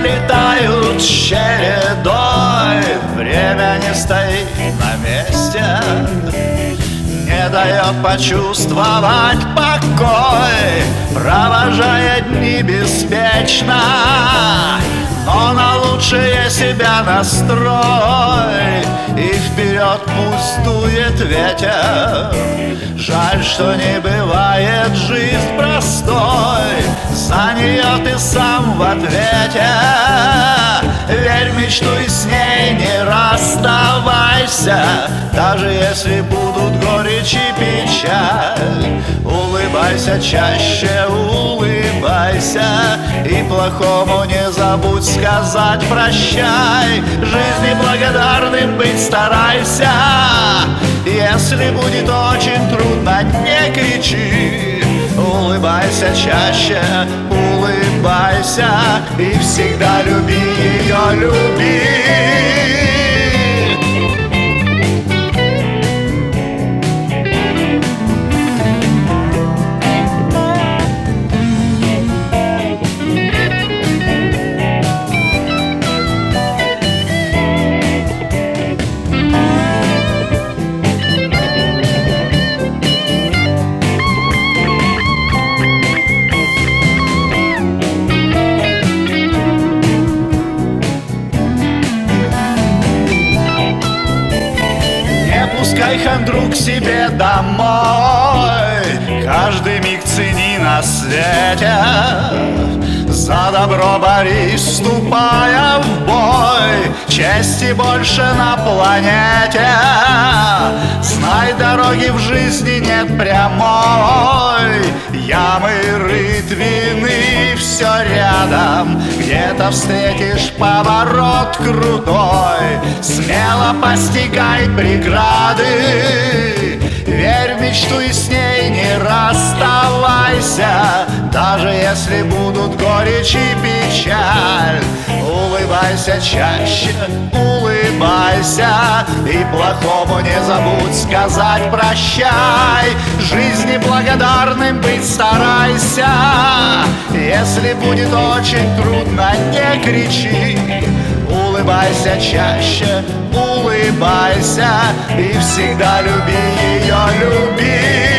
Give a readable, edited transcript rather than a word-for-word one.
пролетают чередой. Время не стоит на месте, не дает почувствовать покой, провожая дни беспечно, но на лучшее себя настрой. И вперед пусть дует ветер. Жаль, что не бывает жизнь простой, за нее ты сам в ответе. Верь в мечту и с ней не расставайся, даже если будут горечь и печаль. Улыбайся чаще, улыбайся, и плохому не забудь сказать прощай. Жизни благодарным быть старайся, если будет очень трудно, не кричи. Улыбайся чаще, улыбайся, и всегда люби ее, люби. Пускай хандру к себе домой, каждый миг цени на свете. За добро борись, вступая в бой, чести больше на планете. Знай, дороги в жизни нет прямой, ямы, рытвины, все рядом. Где-то встретишь поворот крутой, смело постигай преграды. Верь в мечту и с ней не расставайся, даже если будут горечь и печаль. Улыбайся чаще, улыбайся, и плохому не забудь сказать прощай. Жизни благодарным быть старайся, если будет очень трудно, не кричи. Улыбайся чаще, улыбайся, и всегда люби ее, люби.